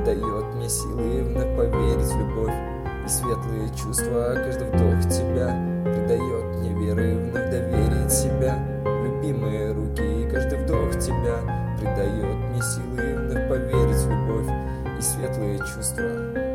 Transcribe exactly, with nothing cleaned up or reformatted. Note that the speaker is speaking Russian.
придает мне силы вновь поверить в любовь и светлые чувства. Каждый вдох тебя придает мне веры вновь доверить себя в любимые руки. И каждый вдох тебя придает мне силы вновь поверить в любовь и светлые чувства.